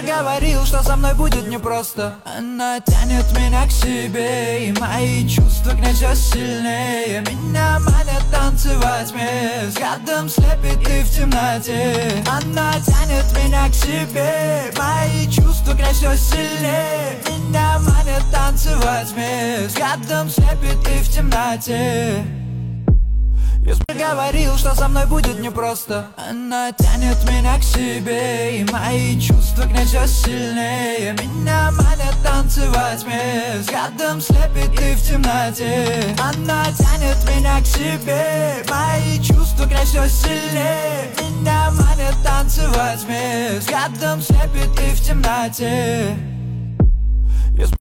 говорил, что со мной будет непросто. Она тянет меня к себе, и мои чувства к ней все сильнее. Меня манят танцевать мне, взглядом слепит и в темноте. Она тянет меня к себе, мои чувства к ней все сильнее. Меня манят танцевать мне, взглядом слепит и в темноте. Я говорил, что со мной будет непросто. Она тянет меня к себе, и мои чувства к ней все сильнее. Меня манят танцевать мне, взглядом слепит и в темноте. Она тянет меня к себе, мои чувства к ней все сильнее. Меня манят танцевать мне, взглядом слепит и в темноте.